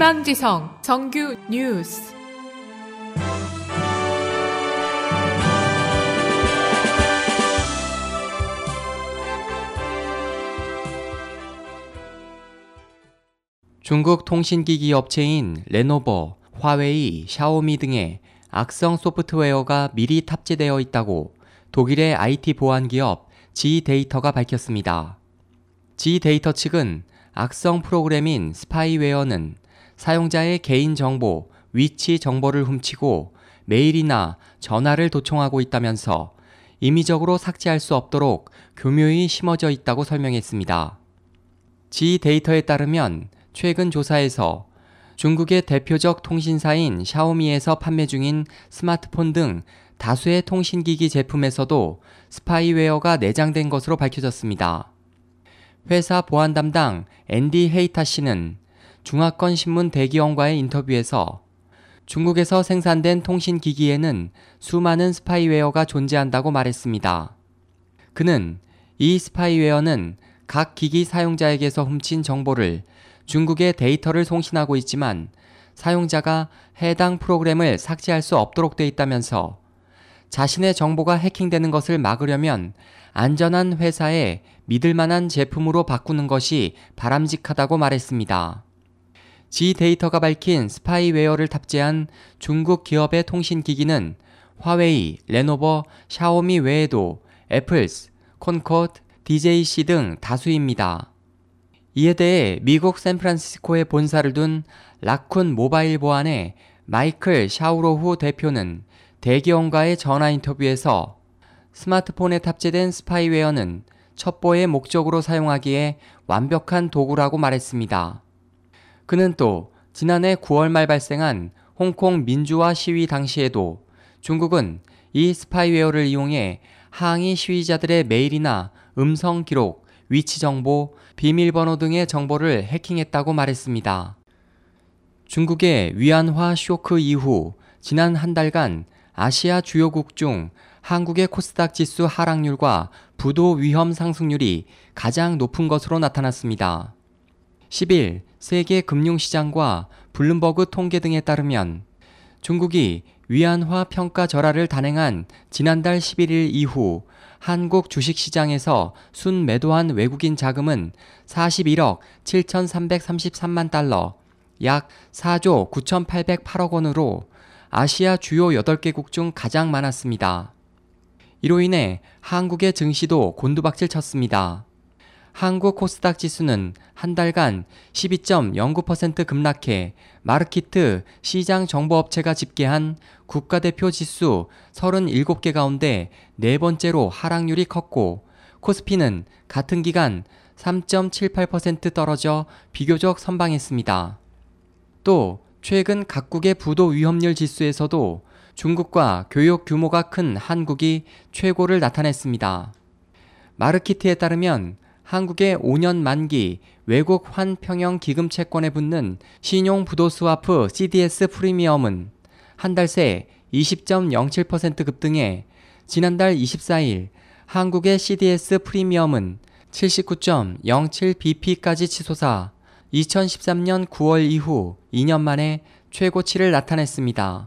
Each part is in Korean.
희망지성 정규 뉴스. 중국 통신기기 업체인 레노버, 화웨이, 샤오미 등의 악성 소프트웨어가 미리 탑재되어 있다고 독일의 IT 보안 기업 지데이터가 밝혔습니다. 지데이터 측은 악성 프로그램인 스파이웨어는 사용자의 개인정보, 위치 정보를 훔치고 메일이나 전화를 도청하고 있다면서 임의적으로 삭제할 수 없도록 교묘히 심어져 있다고 설명했습니다. 지데이터에 따르면 최근 조사에서 중국의 대표적 통신사인 샤오미에서 판매 중인 스마트폰 등 다수의 통신기기 제품에서도 스파이웨어가 내장된 것으로 밝혀졌습니다. 회사 보안 담당 앤디 헤이타 씨는 중화권 신문 대기업과의 인터뷰에서 중국에서 생산된 통신기기에는 수많은 스파이웨어가 존재한다고 말했습니다. 그는 이 스파이웨어는 각 기기 사용자에게서 훔친 정보를 중국의 데이터를 송신하고 있지만 사용자가 해당 프로그램을 삭제할 수 없도록 돼 있다면서 자신의 정보가 해킹되는 것을 막으려면 안전한 회사에 믿을 만한 제품으로 바꾸는 것이 바람직하다고 말했습니다. 지데이터가 밝힌 스파이웨어를 탑재한 중국 기업의 통신기기는 화웨이, 레노버, 샤오미 외에도 애플스, 콘코드, DJC 등 다수입니다. 이에 대해 미국 샌프란시스코에 본사를 둔 라쿤 모바일 보안의 마이클 샤우로후 대표는 대기업과의 전화 인터뷰에서 스마트폰에 탑재된 스파이웨어는 첩보의 목적으로 사용하기에 완벽한 도구라고 말했습니다. 그는 또 지난해 9월 말 발생한 홍콩 민주화 시위 당시에도 중국은 이 스파이웨어를 이용해 항의 시위자들의 메일이나 음성 기록, 위치 정보, 비밀번호 등의 정보를 해킹했다고 말했습니다. 중국의 위안화 쇼크 이후 지난 한 달간 아시아 주요국 중 한국의 코스닥 지수 하락률과 부도 위험 상승률이 가장 높은 것으로 나타났습니다. 10일 세계 금융시장과 블룸버그 통계 등에 따르면 중국이 위안화 평가 절하를 단행한 지난달 11일 이후 한국 주식시장에서 순매도한 외국인 자금은 41억 7,333만 달러, 약 4조 9,808억 원으로 아시아 주요 8개국 중 가장 많았습니다. 이로 인해 한국의 증시도 곤두박질 쳤습니다. 한국 코스닥 지수는 한 달간 12.09% 급락해 마르키트 시장정보업체가 집계한 국가대표 지수 37개 가운데 네 번째로 하락률이 컸고 코스피는 같은 기간 3.78% 떨어져 비교적 선방했습니다. 또 최근 각국의 부도 위험률 지수에서도 중국과 교역 규모가 큰 한국이 최고를 나타냈습니다. 마르키트에 따르면 한국의 5년 만기 외국 환평형 기금 채권에 붙는 신용 부도 스와프 CDS 프리미엄은 한 달 새 20.07% 급등해 지난달 24일 한국의 CDS 프리미엄은 79.07bp까지 치솟아 2013년 9월 이후 2년 만에 최고치를 나타냈습니다.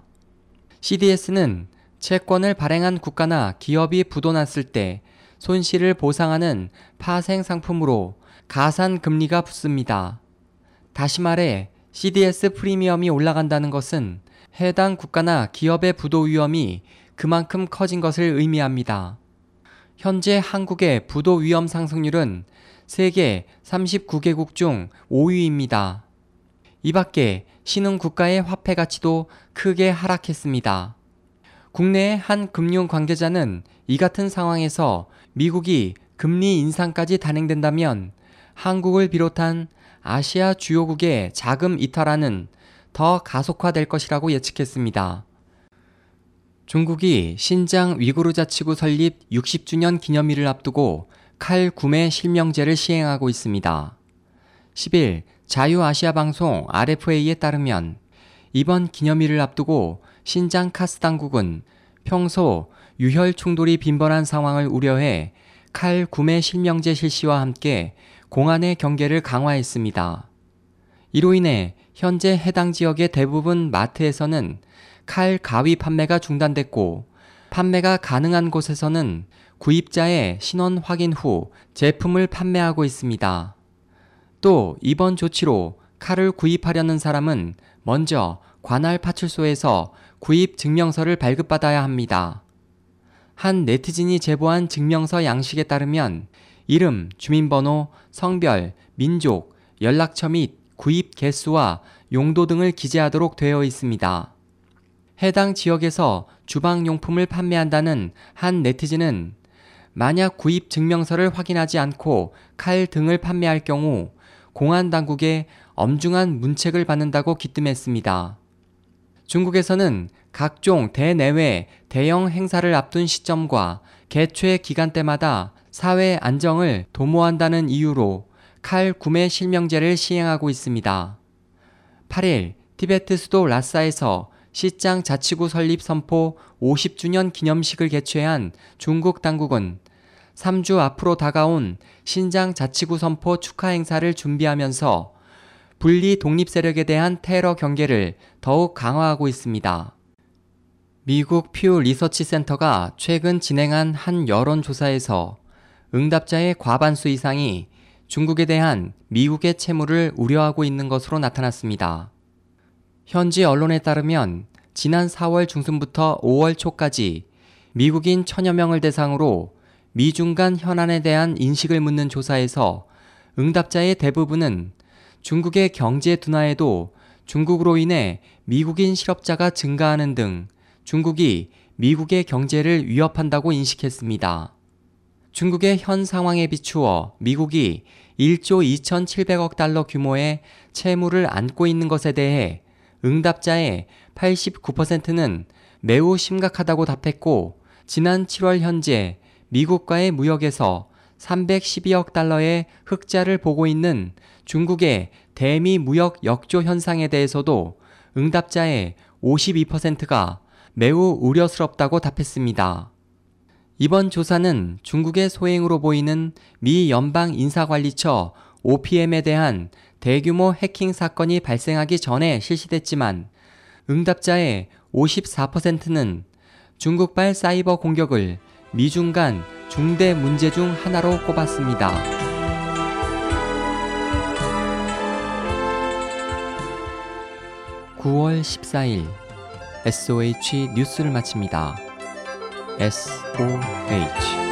CDS는 채권을 발행한 국가나 기업이 부도났을 때 손실을 보상하는 파생 상품으로 가산 금리가 붙습니다. 다시 말해 CDS 프리미엄이 올라간다는 것은 해당 국가나 기업의 부도 위험이 그만큼 커진 것을 의미합니다. 현재 한국의 부도 위험 상승률은 세계 39개국 중 5위입니다. 이 밖에 신흥 국가의 화폐 가치도 크게 하락했습니다. 국내의 한 금융 관계자는 이 같은 상황에서 미국이 금리 인상까지 단행된다면 한국을 비롯한 아시아 주요국의 자금 이탈화는 더 가속화될 것이라고 예측했습니다. 중국이 신장 위구르 자치구 설립 60주년 기념일을 앞두고 칼 구매 실명제를 시행하고 있습니다. 10일 자유아시아 방송 RFA에 따르면 이번 기념일을 앞두고 신장 카스 당국은 평소 유혈 충돌이 빈번한 상황을 우려해 칼 구매 실명제 실시와 함께 공안의 경계를 강화했습니다. 이로 인해 현재 해당 지역의 대부분 마트에서는 칼 가위 판매가 중단됐고, 판매가 가능한 곳에서는 구입자의 신원 확인 후 제품을 판매하고 있습니다. 또 이번 조치로 칼을 구입하려는 사람은 먼저 관할 파출소에서 구입 증명서를 발급받아야 합니다. 한 네티즌이 제보한 증명서 양식에 따르면 이름, 주민번호, 성별, 민족, 연락처 및 구입 개수와 용도 등을 기재하도록 되어 있습니다. 해당 지역에서 주방용품을 판매한다는 한 네티즌은 만약 구입 증명서를 확인하지 않고 칼 등을 판매할 경우 공안 당국에 엄중한 문책을 받는다고 기뜸했습니다. 중국에서는 각종 대내외 대형 행사를 앞둔 시점과 개최 기간대마다 사회 안정을 도모한다는 이유로 칼 구매 실명제를 시행하고 있습니다. 8일 티베트 수도 라싸에서 시장 자치구 설립 선포 50주년 기념식을 개최한 중국 당국은 3주 앞으로 다가온 신장 자치구 선포 축하 행사를 준비하면서 분리 독립 세력에 대한 테러 경계를 더욱 강화하고 있습니다. 미국 퓨 리서치 센터가 최근 진행한 한 여론조사에서 응답자의 과반수 이상이 중국에 대한 미국의 채무를 우려하고 있는 것으로 나타났습니다. 현지 언론에 따르면 지난 4월 중순부터 5월 초까지 미국인 1000여 명을 대상으로 미중 간 현안에 대한 인식을 묻는 조사에서 응답자의 대부분은 중국의 경제 둔화에도 중국으로 인해 미국인 실업자가 증가하는 등 중국이 미국의 경제를 위협한다고 인식했습니다. 중국의 현 상황에 비추어 미국이 1조 2,700억 달러 규모의 채무를 안고 있는 것에 대해 응답자의 89%는 매우 심각하다고 답했고, 지난 7월 현재 미국과의 무역에서 312억 달러의 흑자를 보고 있는 중국의 대미 무역 역조 현상에 대해서도 응답자의 52%가 매우 우려스럽다고 답했습니다. 이번 조사는 중국의 소행으로 보이는 미 연방 인사관리처 OPM에 대한 대규모 해킹 사건이 발생하기 전에 실시됐지만 응답자의 54%는 중국발 사이버 공격을 미중 간 중대 문제 중 하나로 꼽았습니다. (9월 14일) SOH 뉴스를 마칩니다. SOH